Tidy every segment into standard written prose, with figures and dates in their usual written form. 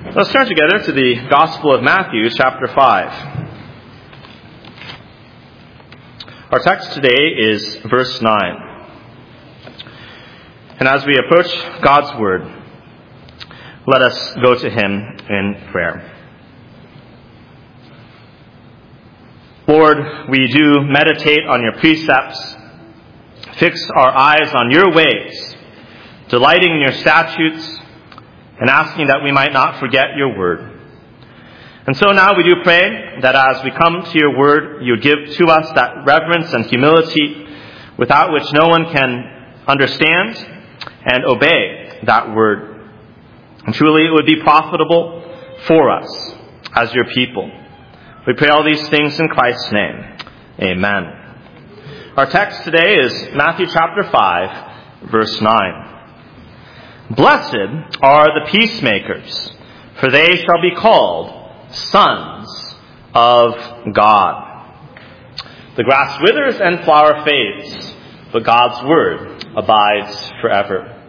Let's turn together to the Gospel of Matthew, chapter 5. Our text today is verse 9. And as we approach God's Word, let us go to Him in prayer. Lord, we do meditate on your precepts, fix our eyes on your ways, delighting in your statutes, and asking that we might not forget your word. And so now we do pray that as we come to your word, you would give to us that reverence and humility without which no one can understand and obey that word. And truly it would be profitable for us as your people. We pray all these things in Christ's name. Amen. Our text today is Matthew chapter 5, verse 9. Blessed are the peacemakers, for they shall be called sons of God. The grass withers and flower fades, but God's word abides forever.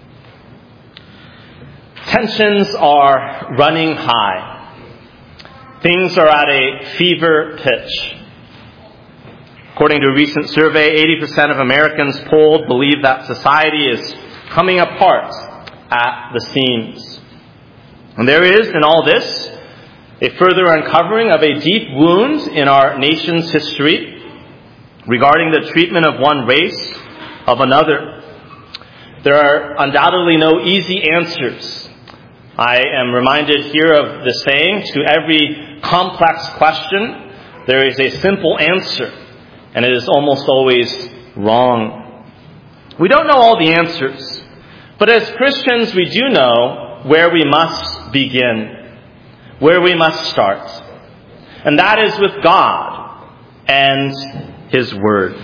Tensions are running high. Things are at a fever pitch. According to a recent survey, 80% of Americans polled believe that society is coming apart at the seams. And there is, in all this, a further uncovering of a deep wound in our nation's history regarding the treatment of one race of another. There are undoubtedly no easy answers. I am reminded here of the saying, to every complex question, there is a simple answer, and it is almost always wrong. We don't know all the answers. But as Christians, we do know where we must begin, where we must start. And that is with God and His Word.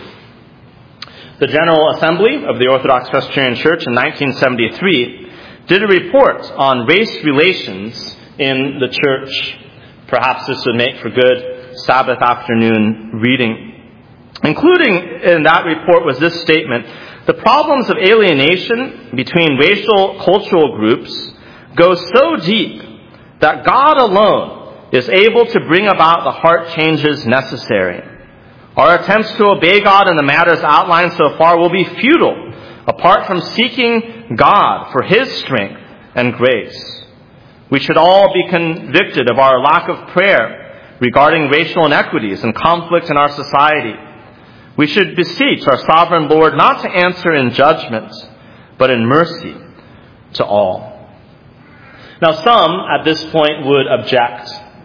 The General Assembly of the Orthodox Presbyterian Church in 1973 did a report on race relations in the church. Perhaps this would make for good Sabbath afternoon reading. Including in that report was this statement: the problems of alienation between racial cultural groups go so deep that God alone is able to bring about the heart changes necessary. Our attempts to obey God in the matters outlined so far will be futile apart from seeking God for His strength and grace. We should all be convicted of our lack of prayer regarding racial inequities and conflict in our society. We should beseech our sovereign Lord not to answer in judgment, but in mercy to all. Now, some at this point would object,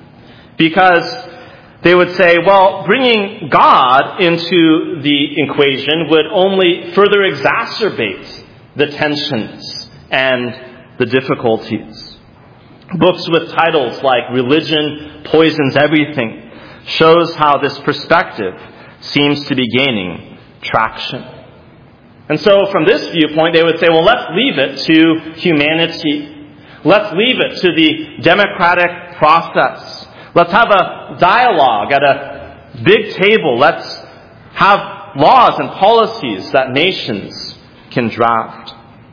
because they would say, well, bringing God into the equation would only further exacerbate the tensions and the difficulties. Books with titles like Religion Poisons Everything shows how this perspective seems to be gaining traction. And so from this viewpoint, they would say, well, let's leave it to humanity. Let's leave it to the democratic process. Let's have a dialogue at a big table. Let's have laws and policies that nations can draft.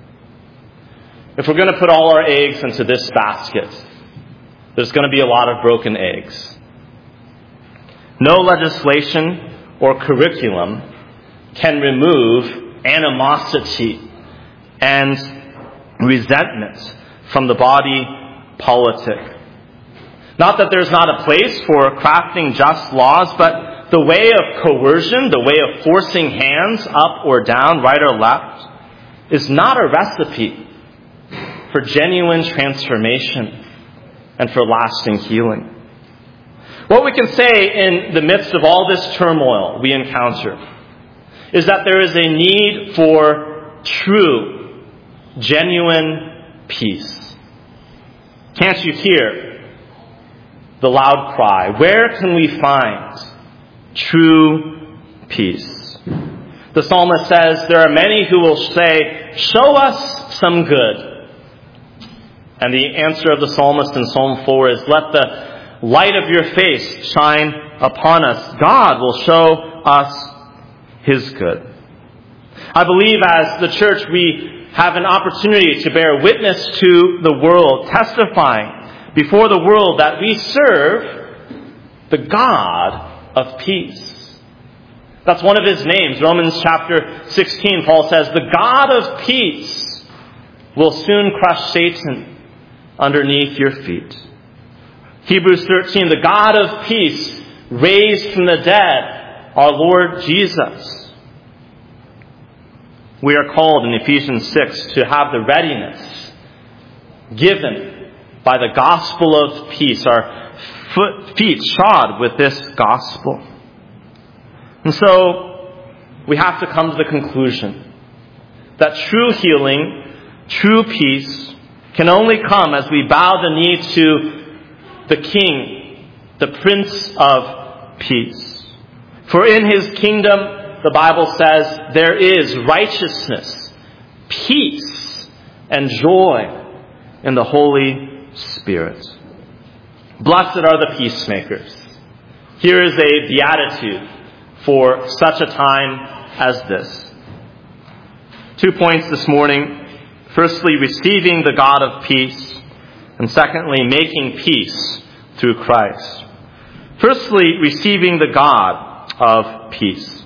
If we're going to put all our eggs into this basket, there's going to be a lot of broken eggs. No legislation or curriculum can remove animosity and resentment from the body politic. Not that there's not a place for crafting just laws, but the way of coercion, the way of forcing hands up or down, right or left, is not a recipe for genuine transformation and for lasting healing. What we can say in the midst of all this turmoil we encounter is that there is a need for true, genuine peace. Can't you hear the loud cry? Where can we find true peace? The psalmist says, there are many who will say, show us some good. And the answer of the psalmist in Psalm 4 is, let the light of your face shine upon us. God will show us His good. I believe as the church we have an opportunity to bear witness to the world, testifying before the world that we serve the God of peace. That's one of his names. Romans chapter 16, Paul says, the God of peace will soon crush Satan underneath your feet. Hebrews 13, the God of peace raised from the dead our Lord Jesus. We are called in Ephesians 6 to have the readiness given by the gospel of peace, our feet shod with this gospel. And so we have to come to the conclusion that true healing, true peace can only come as we bow the knee to the King, the Prince of Peace. For in his kingdom, the Bible says, there is righteousness, peace, and joy in the Holy Spirit. Blessed are the peacemakers. Here is a beatitude for such a time as this. 2 points this morning. Firstly, receiving the God of peace. And secondly, making peace through Christ. Firstly, receiving the God of peace.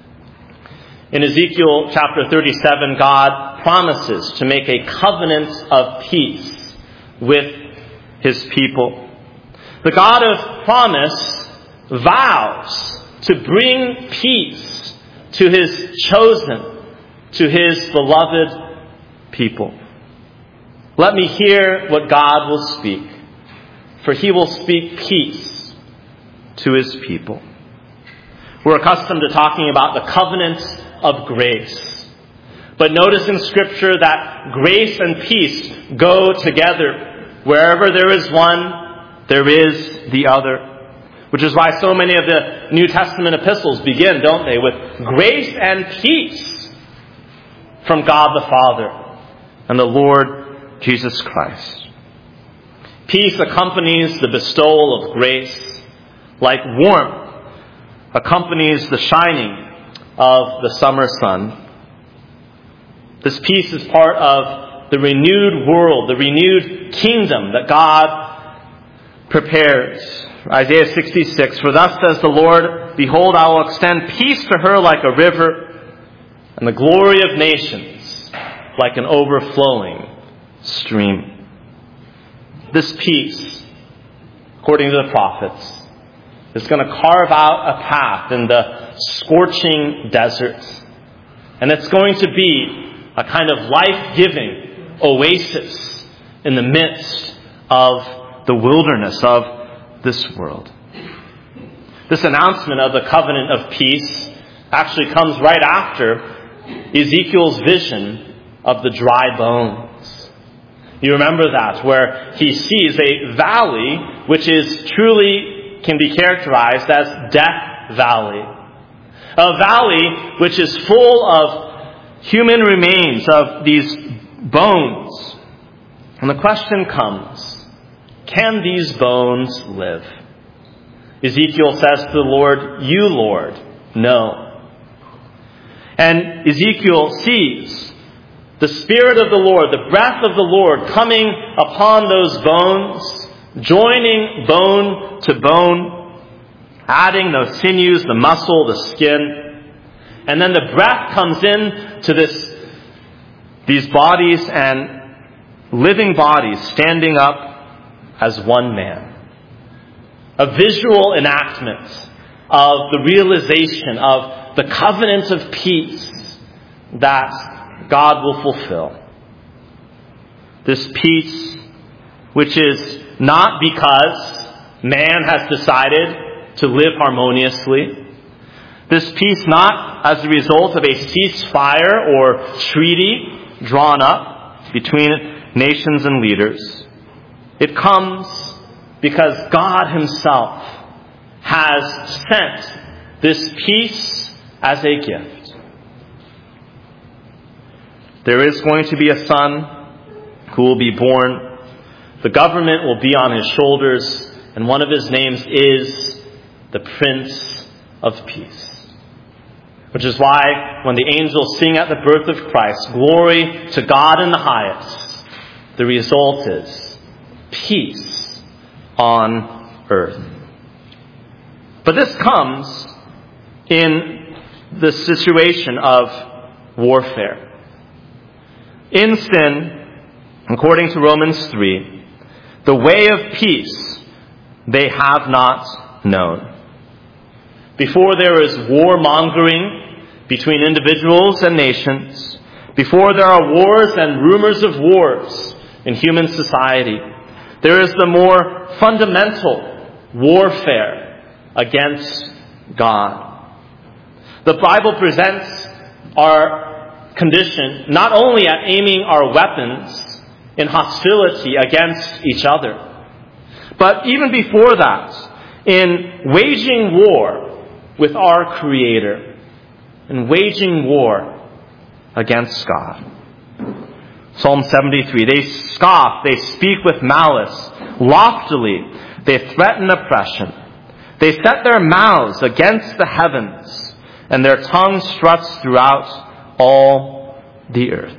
In Ezekiel chapter 37, God promises to make a covenant of peace with his people. The God of promise vows to bring peace to his chosen, to his beloved people. Let me hear what God will speak, for he will speak peace to his people. We're accustomed to talking about the covenant of grace. But notice in Scripture that grace and peace go together. Wherever there is one, there is the other. Which is why so many of the New Testament epistles begin, don't they, with grace and peace from God the Father and the Lord Jesus Christ. Peace accompanies the bestowal of grace, like warmth accompanies the shining of the summer sun. This peace is part of the renewed world, the renewed kingdom that God prepares. Isaiah 66, for thus says the Lord, behold, I will extend peace to her like a river, and the glory of nations like an overflowing stream. This peace, according to the prophets, is going to carve out a path in the scorching desert. And it's going to be a kind of life-giving oasis in the midst of the wilderness of this world. This announcement of the covenant of peace actually comes right after Ezekiel's vision of the dry bones. You remember that, where he sees a valley which is truly can be characterized as Death Valley. A valley which is full of human remains, of these bones. And the question comes, can these bones live? Ezekiel says to the Lord, you, Lord, know. And Ezekiel sees the Spirit of the Lord, the breath of the Lord coming upon those bones, joining bone to bone, adding those sinews, the muscle, the skin. And then the breath comes in to these bodies, and living bodies standing up as one man. A visual enactment of the realization of the covenant of peace that God will fulfill. This peace, which is not because man has decided to live harmoniously. This peace not as a result of a ceasefire or treaty drawn up between nations and leaders. It comes because God himself has sent this peace as a gift. There is going to be a son who will be born. The government will be on his shoulders, and one of his names is the Prince of Peace. Which is why when the angels sing at the birth of Christ, glory to God in the highest, the result is peace on earth. But this comes in the situation of warfare. In sin, according to Romans 3, the way of peace they have not known. Before there is warmongering between individuals and nations, before there are wars and rumors of wars in human society, there is the more fundamental warfare against God. The Bible presents our condition not only at aiming our weapons in hostility against each other, but even before that, in waging war with our Creator, in waging war against God. Psalm 73, they scoff, they speak with malice, loftily, they threaten oppression. They set their mouths against the heavens, and their tongue struts throughout all the earth.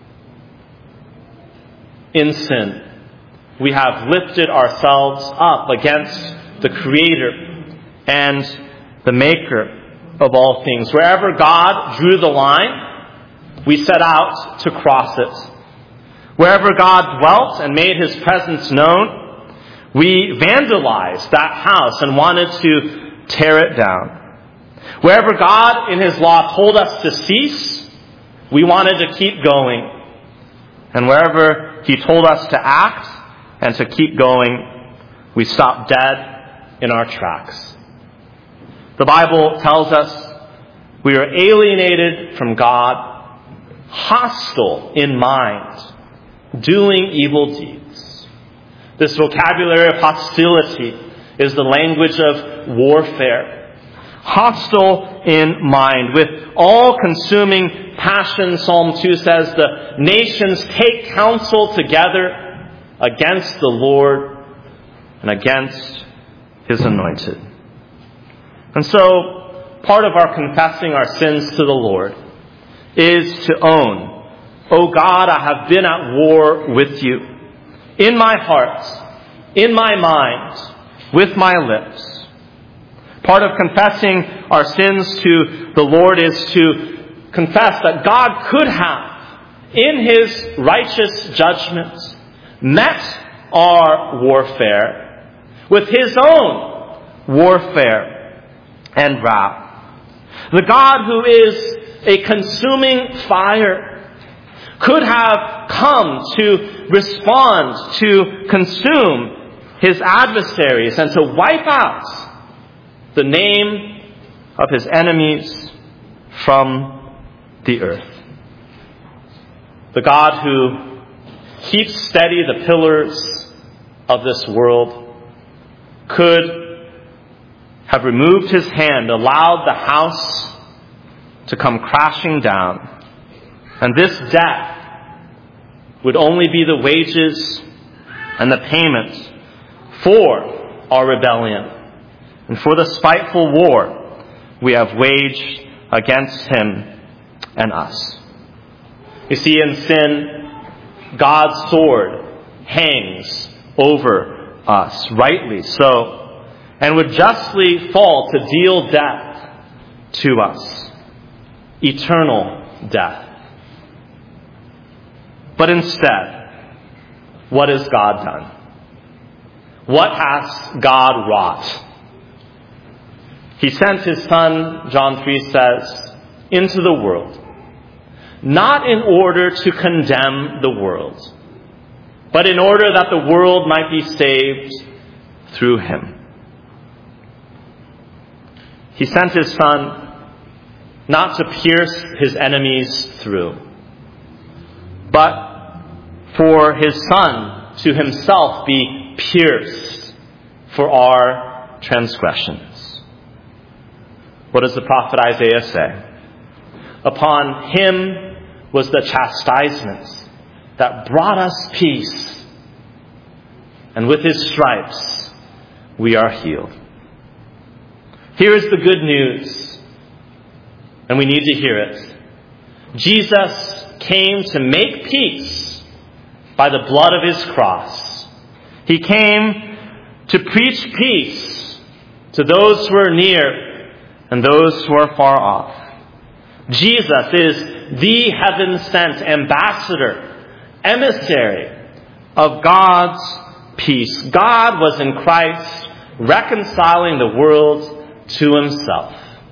In sin, we have lifted ourselves up against the Creator and the Maker of all things. Wherever God drew the line, we set out to cross it. Wherever God dwelt and made His presence known, we vandalized that house and wanted to tear it down. Wherever God in His law told us to cease, we wanted to keep going. And wherever He told us to act and to keep going, we stopped dead in our tracks. The Bible tells us we are alienated from God, hostile in mind, doing evil deeds. This vocabulary of hostility is the language of warfare. Hostile in mind, with all-consuming passion, Psalm 2 says, the nations take counsel together against the Lord and against His anointed. And so, part of our confessing our sins to the Lord is to own, "O God, I have been at war with you, in my heart, in my mind, with my lips." Part of confessing our sins to the Lord is to confess that God could have, in His righteous judgment, met our warfare with His own warfare and wrath. The God who is a consuming fire could have come to respond, to consume His adversaries and to wipe out the name of His enemies from the earth. The God who keeps steady the pillars of this world could have removed His hand, allowed the house to come crashing down, and this death would only be the wages and the payment for our rebellion and for the spiteful war we have waged against Him and us. You see, in sin, God's sword hangs over us, rightly so, and would justly fall to deal death to us, eternal death. But instead, what has God done? What has God wrought? He sent His Son, John 3 says, into the world, not in order to condemn the world, but in order that the world might be saved through Him. He sent His Son not to pierce His enemies through, but for His Son to Himself be pierced for our transgressions. What does the prophet Isaiah say? Upon Him was the chastisement that brought us peace, and with His stripes we are healed. Here is the good news, and we need to hear it. Jesus came to make peace by the blood of His cross. He came to preach peace to those who are near and those who are far off. Jesus is the heaven-sent ambassador, emissary of God's peace. God was in Christ reconciling the world to himself.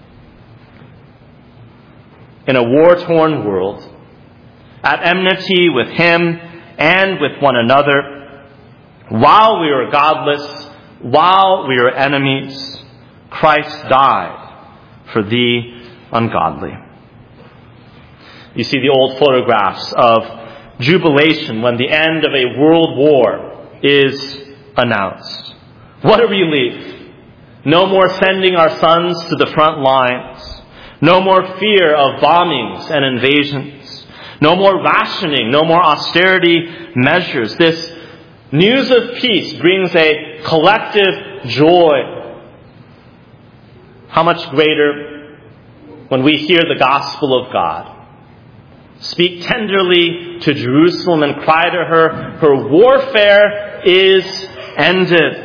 In a war-torn world, at enmity with him and with one another, while we were godless, while we were enemies, Christ died for the ungodly. You see the old photographs of jubilation when the end of a world war is announced. What a relief! No more sending our sons to the front lines. No more fear of bombings and invasions. No more rationing. No more austerity measures. This news of peace brings a collective joy. How much greater when we hear the gospel of God. Speak tenderly to Jerusalem and cry to her, her warfare is ended.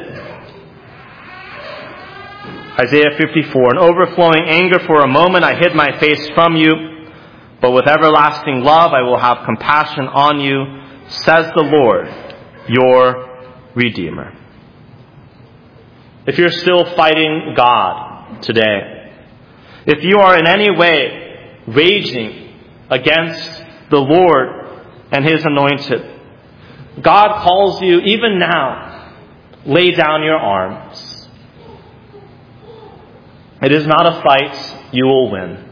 Isaiah 54, in overflowing anger for a moment I hid my face from you, but with everlasting love I will have compassion on you, says the Lord, your Redeemer. If you're still fighting God today, if you are in any way raging against the Lord and his anointed, God calls you even now, lay down your arms. It is not a fight you will win.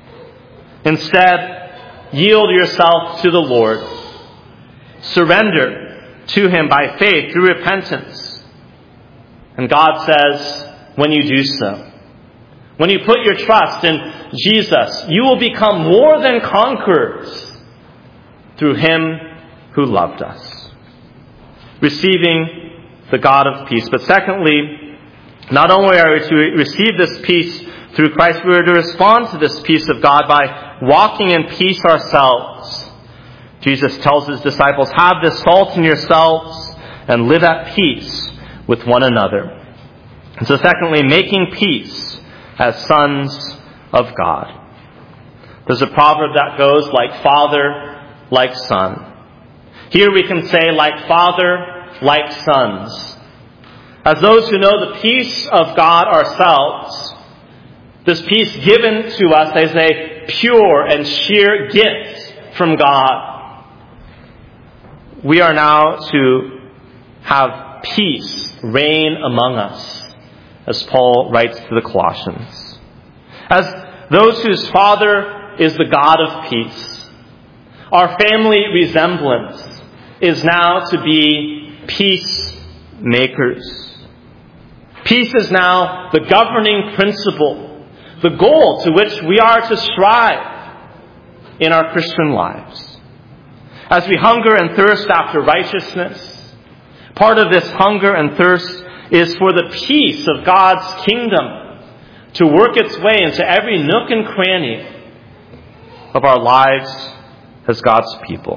Instead, yield yourself to the Lord. Surrender to him by faith through repentance. And God says, when you do so, when you put your trust in Jesus, you will become more than conquerors through him who loved us. Receiving the God of peace. But secondly, not only are we to receive this peace through Christ, we are to respond to this peace of God by walking in peace ourselves. Jesus tells his disciples, have this salt in yourselves and live at peace with one another. And so secondly, making peace as sons of God. There's a proverb that goes like father, like son. Here we can say like father, like sons. As those who know the peace of God ourselves, this peace given to us as a pure and sheer gift from God, we are now to have peace reign among us, as Paul writes to the Colossians. As those whose Father is the God of peace, our family resemblance is now to be peacemakers. Peace is now the governing principle, the goal to which we are to strive in our Christian lives. As we hunger and thirst after righteousness, part of this hunger and thirst is for the peace of God's kingdom to work its way into every nook and cranny of our lives as God's people.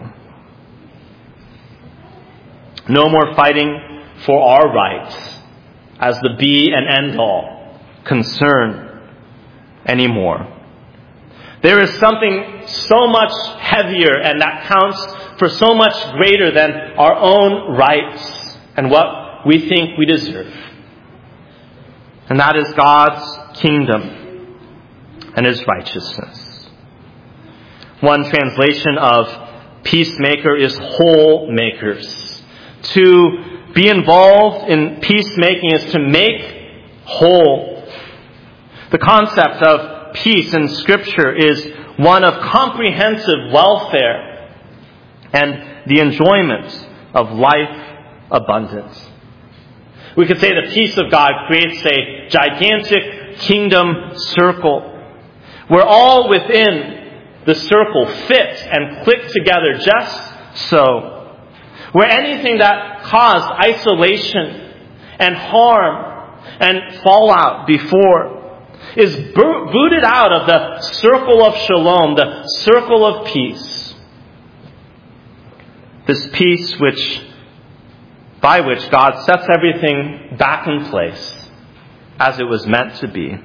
No more fighting for our rights as the be and end all concern anymore. There is something so much heavier and that counts for so much greater than our own rights and what we think we deserve. And that is God's kingdom and his righteousness. One translation of peacemaker is whole makers. To be involved in peacemaking is to make whole. The concept of peace in Scripture is one of comprehensive welfare and the enjoyment of life abundant. We could say the peace of God creates a gigantic kingdom circle where all within the circle fit and click together just so. Where anything that caused isolation and harm and fallout before is booted out of the circle of shalom, the circle of peace. This peace which by which God sets everything back in place as it was meant to be.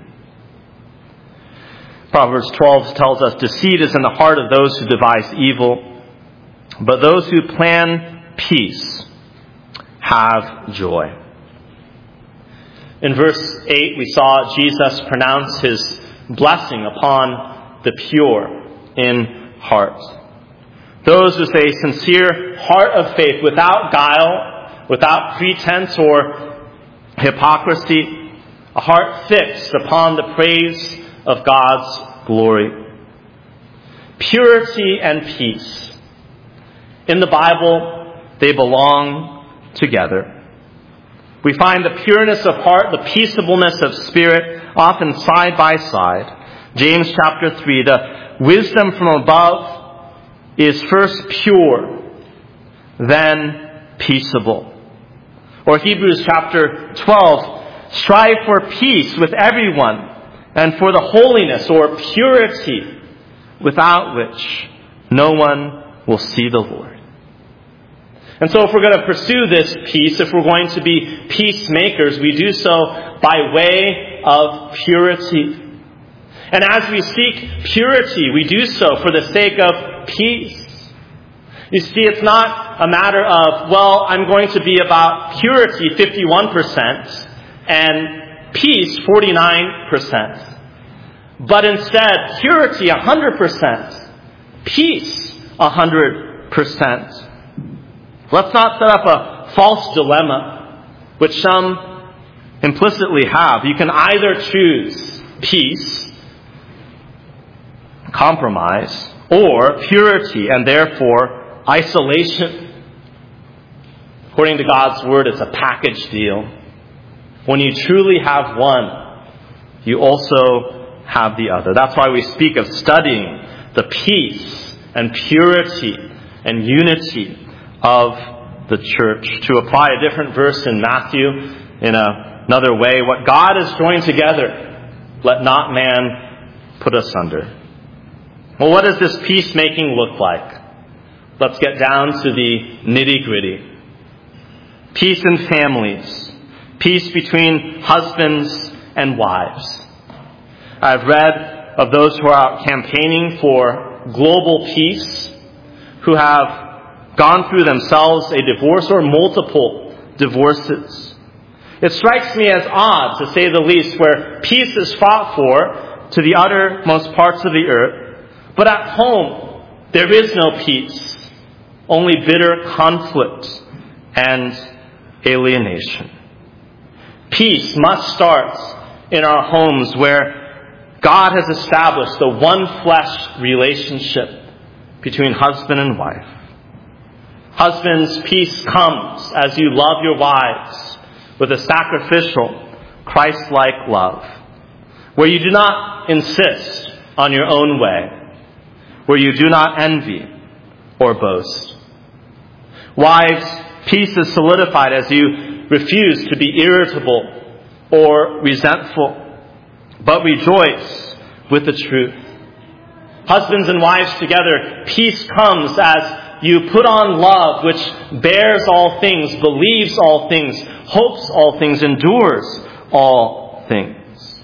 Proverbs 12 tells us, deceit is in the heart of those who devise evil, but those who plan peace have joy. In verse 8, we saw Jesus pronounce his blessing upon the pure in heart. Those with a sincere heart of faith, without guile, without pretense or hypocrisy, a heart fixed upon the praise of God's glory. Purity and peace. In the Bible, they belong together. We find the pureness of heart, the peaceableness of spirit, often side by side. James chapter 3, the wisdom from above is first pure, then peaceable. Or Hebrews chapter 12, strive for peace with everyone and for the holiness or purity without which no one will see the Lord. And so if we're going to pursue this peace, if we're going to be peacemakers, we do so by way of purity. And as we seek purity, we do so for the sake of peace. You see, it's not a matter of, well, I'm going to be about purity 51% and peace 49%. But instead, purity 100%, peace 100%. Let's not set up a false dilemma, which some implicitly have. You can either choose peace, compromise, or purity, and therefore isolation. According to God's word, it's a package deal. When you truly have one, you also have the other. That's why we speak of studying the peace and purity and unity of the church. To apply a different verse in Matthew in another way, what God has joined together, let not man put asunder. Well, what does this peacemaking look like? Let's get down to the nitty-gritty. Peace in families. Peace between husbands and wives. I've read of those who are out campaigning for global peace, who have gone through themselves a divorce or multiple divorces. It strikes me as odd, to say the least, where peace is fought for to the uttermost parts of the earth, but at home there is no peace, only bitter conflict and alienation. Peace must start in our homes, where God has established the one flesh relationship between husband and wife. Husbands, peace comes as you love your wives with a sacrificial, Christ-like love, where you do not insist on your own way, where you do not envy or boast. Wives, peace is solidified as you refuse to be irritable or resentful, but rejoice with the truth. Husbands and wives together, peace comes as you put on love, which bears all things, believes all things, hopes all things, endures all things.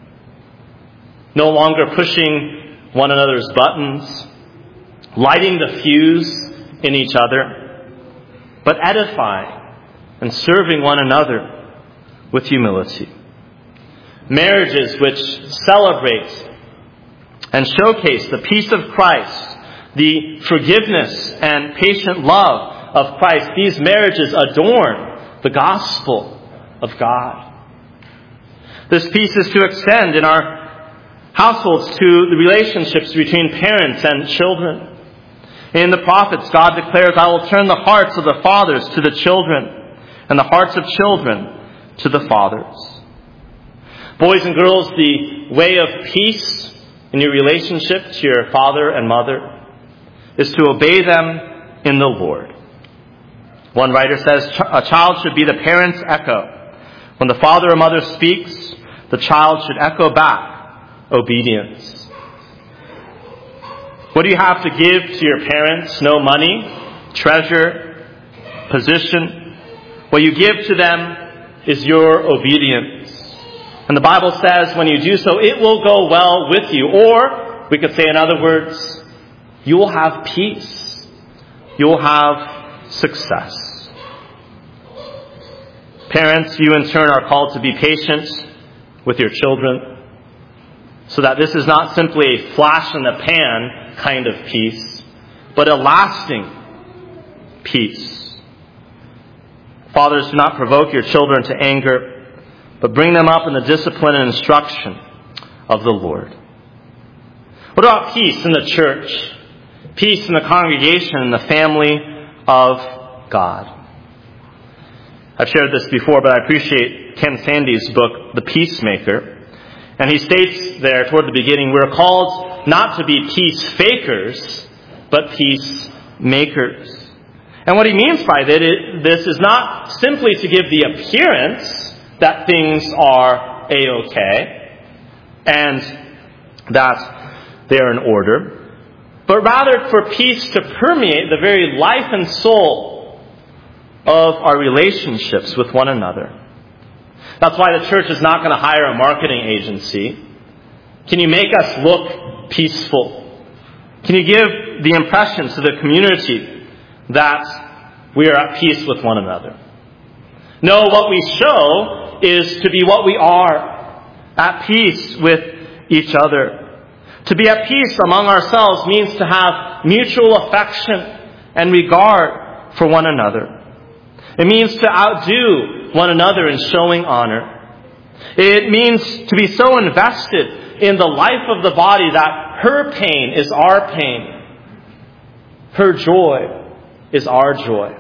No longer pushing one another's buttons, lighting the fuse in each other, but edifying and serving one another with humility. Marriages which celebrate and showcase the peace of Christ, the forgiveness and patient love of Christ. These marriages adorn the gospel of God. This peace is to extend in our households to the relationships between parents and children. In the prophets, God declares, I will turn the hearts of the fathers to the children, and the hearts of children to the fathers. Boys and girls, the way of peace in your relationship to your father and mother is to obey them in the Lord. One writer says, a child should be the parent's echo. When the father or mother speaks, the child should echo back obedience. What do you have to give to your parents? No money, treasure, position, What you give to them is your obedience. And the Bible says when you do so, it will go well with you. Or, we could say in other words, you will have peace. You will have success. Parents, you in turn are called to be patient with your children, so that this is not simply a flash in the pan kind of peace, but a lasting peace. Fathers, do not provoke your children to anger, but bring them up in the discipline and instruction of the Lord. What about peace in the church? Peace in the congregation and the family of God? I've shared this before, but I appreciate Ken Sande's book, The Peacemaker. And he states there toward the beginning, we're called not to be peace fakers, but peacemakers. And what he means by this is not simply to give the appearance that things are A-okay and that they are in order, but rather for peace to permeate the very life and soul of our relationships with one another. That's why the church is not going to hire a marketing agency. Can you make us look peaceful? Can you give the impression to the community that we are at peace with one another? No, what we show is to be what we are, at peace with each other. To be at peace among ourselves means to have mutual affection and regard for one another. It means to outdo one another in showing honor. It means to be so invested in the life of the body that her pain is our pain. Her joy is our joy.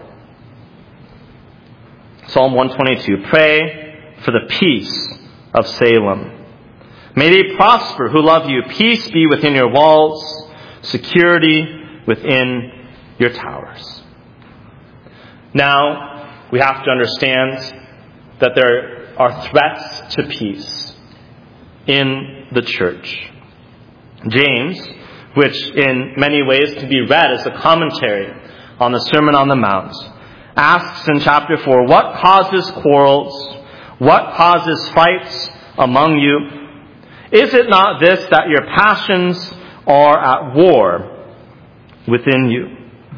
Psalm 122, pray for the peace of Salem. May they prosper who love you. Peace be within your walls, security within your towers. Now, we have to understand that there are threats to peace in the church. James, which in many ways can be read as a commentary on the Sermon on the Mount, asks in chapter 4, what causes quarrels? What causes fights among you? Is it not this, that your passions are at war within you?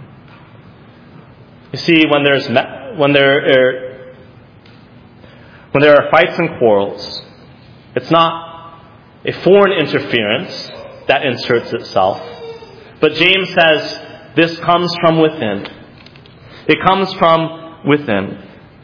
You see, when there are fights and quarrels, it's not a foreign interference that inserts itself. But James says this comes from within. It comes from within.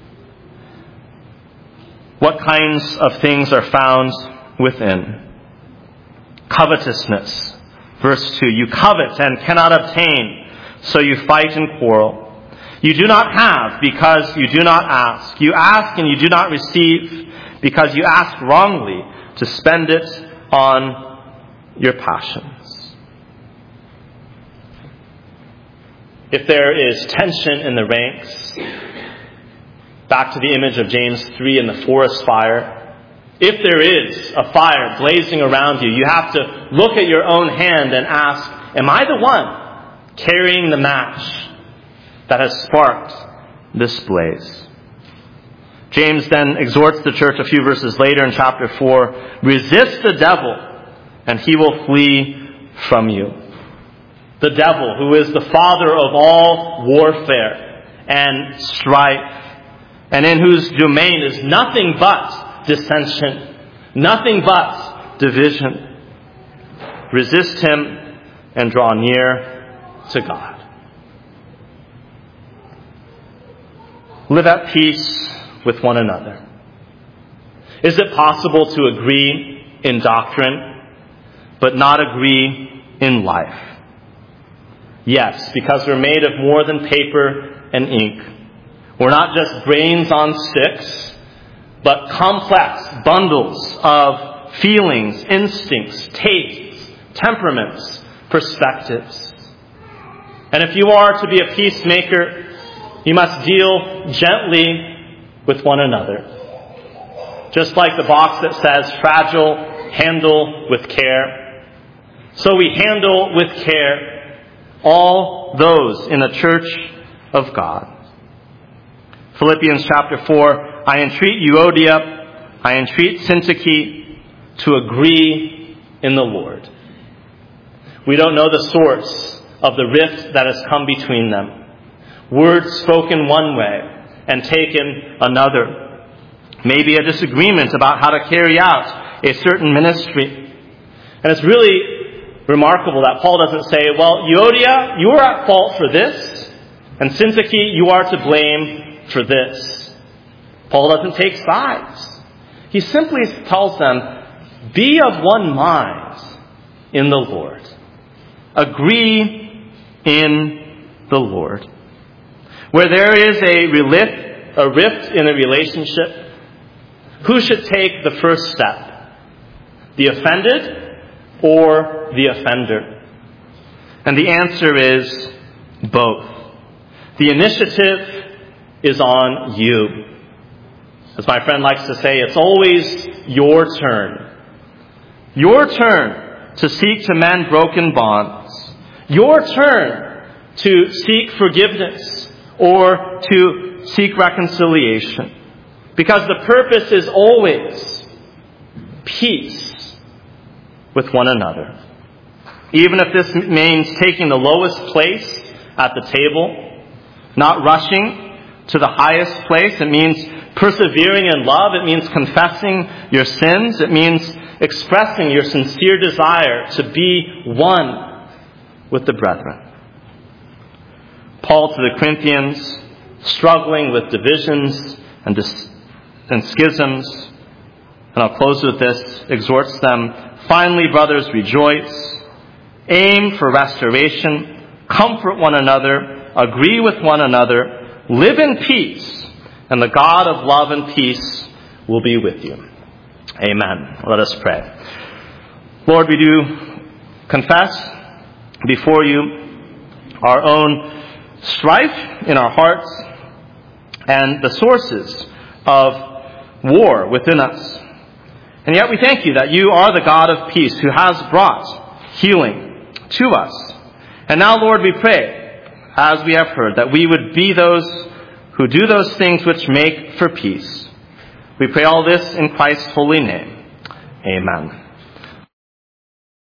What kinds of things are found within? Covetousness. Verse 2, you covet and cannot obtain, so you fight and quarrel. You do not have because you do not ask. You ask and you do not receive because you ask wrongly to spend it on your passions. If there is tension in the ranks, back to the image of James 3 in the forest fire, if there is a fire blazing around you, you have to look at your own hand and ask, am I the one carrying the match that has sparked this blaze? James then exhorts the church a few verses later in chapter 4, resist the devil and he will flee from you. The devil, who is the father of all warfare and strife, and in whose domain is nothing but dissension, nothing but division. Resist him and draw near to God. Live at peace with one another. Is it possible to agree in doctrine, but not agree in life? Yes, because we're made of more than paper and ink. We're not just brains on sticks, but complex bundles of feelings, instincts, tastes, temperaments, perspectives. And if you are to be a peacemaker, you must deal gently with one another. Just like the box that says, fragile, handle with care. So we handle with care all those in the church of God. Philippians chapter 4, I entreat Euodia, I entreat Syntyche to agree in the Lord. We don't know the source of the rift that has come between them. Words spoken one way and taken another. Maybe a disagreement about how to carry out a certain ministry. And it's really remarkable that Paul doesn't say, well, Euodia, you are at fault for this, and Syntyche, you are to blame for this. Paul doesn't take sides. He simply tells them, be of one mind in the Lord. Agree in the Lord. Where there is a rift in a relationship, who should take the first step? The offended or the offender? And the answer is both. The initiative is on you. As my friend likes to say, it's always your turn. Your turn to seek to mend broken bonds. Your turn to seek forgiveness or to seek reconciliation. Because the purpose is always peace with one another. Even if this means taking the lowest place at the table, not rushing to the highest place. It means persevering in love. It means confessing your sins. It means expressing your sincere desire to be one with the brethren. Paul to the Corinthians, struggling with divisions and schisms, and I'll close with this, exhorts them, finally, brothers, rejoice, aim for restoration, comfort one another, agree with one another, live in peace, and the God of love and peace will be with you. Amen. Let us pray. Lord, we do confess before you our own strife in our hearts and the sources of war within us. And yet we thank you that you are the God of peace who has brought healing to us. And now, Lord, we pray, as we have heard, that we would be those who do those things which make for peace. We pray all this in Christ's holy name. Amen.